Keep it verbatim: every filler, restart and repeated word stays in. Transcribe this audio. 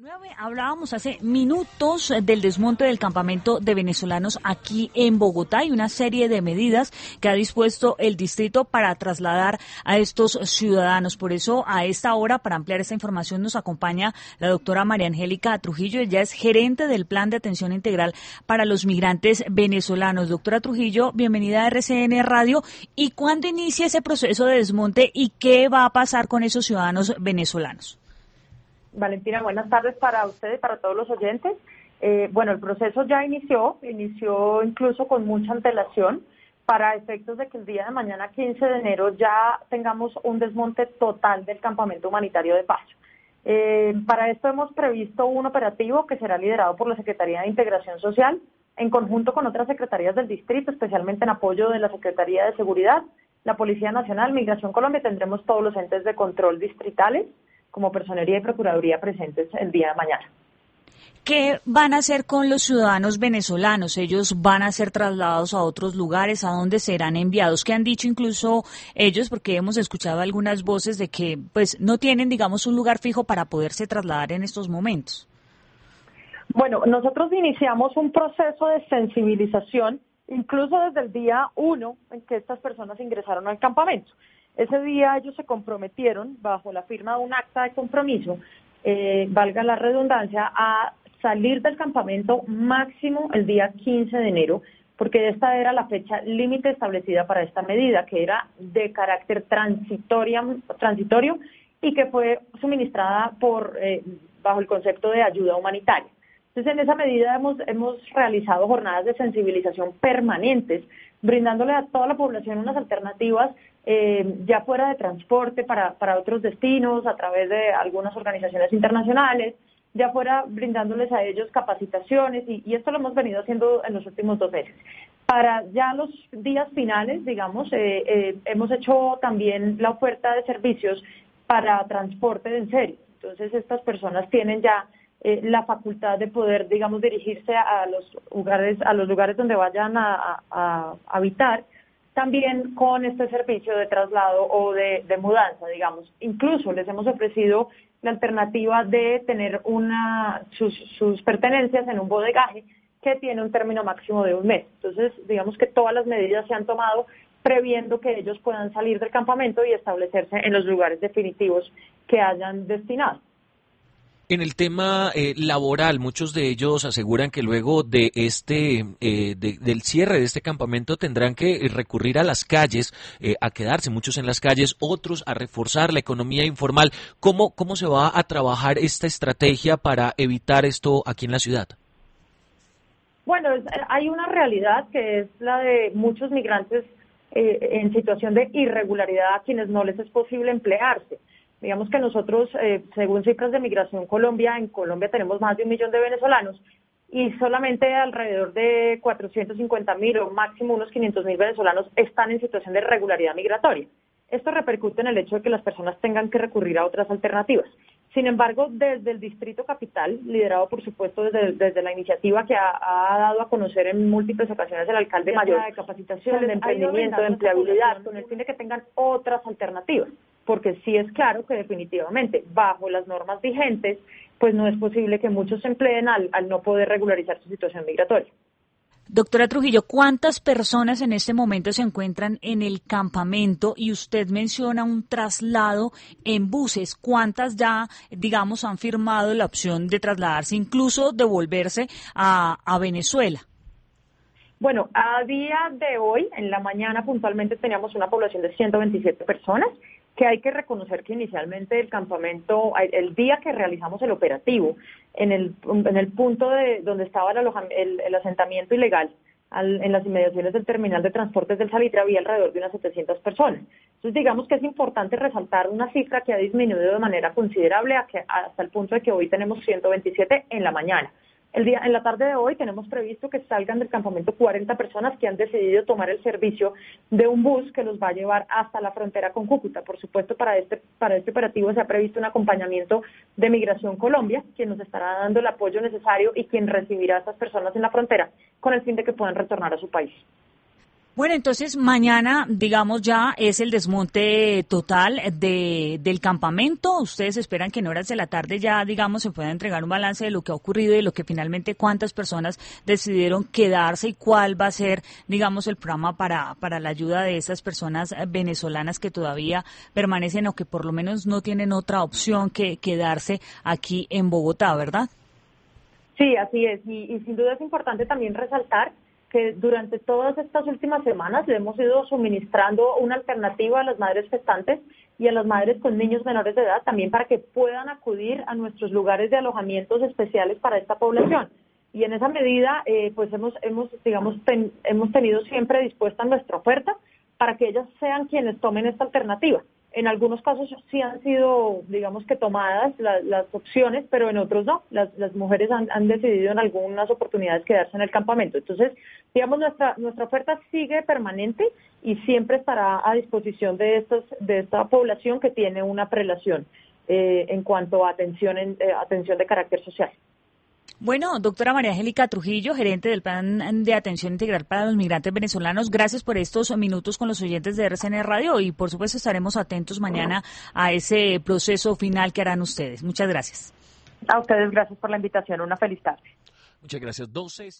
Hablábamos hace minutos del desmonte del campamento de venezolanos aquí en Bogotá y una serie de medidas que ha dispuesto el distrito para trasladar a estos ciudadanos. Por eso, a esta hora, para ampliar esta información, nos acompaña la doctora María Angélica Trujillo. Ella es gerente del Plan de Atención Integral para los Migrantes Venezolanos. Doctora Trujillo, bienvenida a R C N Radio. ¿Y cuándo inicia ese proceso de desmonte y qué va a pasar con esos ciudadanos venezolanos? Valentina, buenas tardes para usted y para todos los oyentes. Eh, bueno, el proceso ya inició, inició incluso con mucha antelación para efectos de que el día de mañana, quince de enero, ya tengamos un desmonte total del campamento humanitario de Pacho. Eh, para esto hemos previsto un operativo que será liderado por la Secretaría de Integración Social, en conjunto con otras secretarías del distrito, especialmente en apoyo de la Secretaría de Seguridad, la Policía Nacional, Migración Colombia. Tendremos todos los entes de control distritales, como Personería y Procuraduría presentes el día de mañana. ¿Qué van a hacer con los ciudadanos venezolanos? ¿Ellos van a ser trasladados a otros lugares? ¿A dónde serán enviados? ¿Qué han dicho incluso ellos? Porque hemos escuchado algunas voces de que pues no tienen, digamos, un lugar fijo para poderse trasladar en estos momentos. Bueno, nosotros iniciamos un proceso de sensibilización, incluso desde el día uno en que estas personas ingresaron al campamento. Ese día ellos se comprometieron, bajo la firma de un acta de compromiso, eh, valga la redundancia, a salir del campamento máximo el día quince de enero, porque esta era la fecha límite establecida para esta medida, que era de carácter transitorio, transitorio y que fue suministrada por eh, bajo el concepto de ayuda humanitaria. Entonces, en esa medida hemos, hemos realizado jornadas de sensibilización permanentes, brindándole a toda la población unas alternativas, eh, ya fuera de transporte para, para otros destinos, a través de algunas organizaciones internacionales, ya fuera brindándoles a ellos capacitaciones, y, y esto lo hemos venido haciendo en los últimos dos meses. Para ya los días finales, digamos, eh, eh, hemos hecho también la oferta de servicios para transporte de en serio. Entonces, estas personas tienen ya Eh, la facultad de poder, digamos, dirigirse a los lugares, a los lugares donde vayan a, a, a habitar, también con este servicio de traslado o de, de mudanza, digamos. Incluso les hemos ofrecido la alternativa de tener una sus, sus pertenencias en un bodegaje que tiene un término máximo de un mes. Entonces, digamos que todas las medidas se han tomado previendo que ellos puedan salir del campamento y establecerse en los lugares definitivos que hayan destinado. En el tema eh, laboral, muchos de ellos aseguran que luego de este eh, de, del cierre de este campamento tendrán que recurrir a las calles, eh, a quedarse muchos en las calles, otros a reforzar la economía informal. ¿Cómo, cómo se va a trabajar esta estrategia para evitar esto aquí en la ciudad? Bueno, hay una realidad que es la de muchos migrantes eh, en situación de irregularidad a quienes no les es posible emplearse. Digamos que nosotros, eh, según cifras de Migración Colombia, en Colombia tenemos más de un millón de venezolanos y solamente alrededor de cuatrocientos cincuenta mil o máximo unos quinientos mil venezolanos están en situación de irregularidad migratoria. Esto repercute en el hecho de que las personas tengan que recurrir a otras alternativas. Sin embargo, desde el Distrito Capital, liderado por supuesto desde, desde la iniciativa que ha, ha dado a conocer en múltiples ocasiones el alcalde mayor, de capacitación, de emprendimiento, de empleabilidad, con el fin de que tengan otras alternativas. Porque sí es claro que definitivamente, bajo las normas vigentes, pues no es posible que muchos se empleen al, al no poder regularizar su situación migratoria. Doctora Trujillo, ¿cuántas personas en este momento se encuentran en el campamento? Y usted menciona un traslado en buses. ¿Cuántas ya, digamos, han firmado la opción de trasladarse, incluso de volverse a, a Venezuela? Bueno, a día de hoy, en la mañana puntualmente teníamos una población de ciento veintisiete personas, que hay que reconocer que inicialmente el campamento, el día que realizamos el operativo, en el, en el punto de donde estaba el, el, el asentamiento ilegal, al, en las inmediaciones del terminal de transportes del Salitre, había alrededor de unas setecientas personas. Entonces, digamos que es importante resaltar una cifra que ha disminuido de manera considerable a que, hasta el punto de que hoy tenemos ciento veintisiete en la mañana. El día, en la tarde de hoy tenemos previsto que salgan del campamento cuarenta personas que han decidido tomar el servicio de un bus que los va a llevar hasta la frontera con Cúcuta. Por supuesto, para este, para este operativo se ha previsto un acompañamiento de Migración Colombia, quien nos estará dando el apoyo necesario y quien recibirá a estas personas en la frontera con el fin de que puedan retornar a su país. Bueno, entonces mañana, digamos, ya es el desmonte total de del campamento. Ustedes esperan que en horas de la tarde ya, digamos, se pueda entregar un balance de lo que ha ocurrido y lo que finalmente cuántas personas decidieron quedarse y cuál va a ser, digamos, el programa para para la ayuda de esas personas venezolanas que todavía permanecen o que por lo menos no tienen otra opción que quedarse aquí en Bogotá, ¿verdad? Sí, así es. Y, y sin duda es importante también resaltar que durante todas estas últimas semanas le hemos ido suministrando una alternativa a las madres gestantes y a las madres con niños menores de edad también para que puedan acudir a nuestros lugares de alojamientos especiales para esta población. Y en esa medida, eh, pues hemos, hemos digamos, ten, hemos tenido siempre dispuesta nuestra oferta para que ellas sean quienes tomen esta alternativa. En algunos casos sí han sido, digamos que tomadas la, las opciones, pero en otros no. Las, las mujeres han, han decidido en algunas oportunidades quedarse en el campamento. Entonces, digamos, nuestra nuestra oferta sigue permanente y siempre estará a disposición de estos, de esta población que tiene una prelación eh, en cuanto a atención, en, eh, atención de carácter social. Bueno, doctora María Angélica Trujillo, gerente del Plan de Atención Integral para los Migrantes Venezolanos, gracias por estos minutos con los oyentes de R C N Radio y por supuesto estaremos atentos mañana a ese proceso final que harán ustedes. Muchas gracias. A ustedes gracias por la invitación. Una feliz tarde. Muchas gracias. doce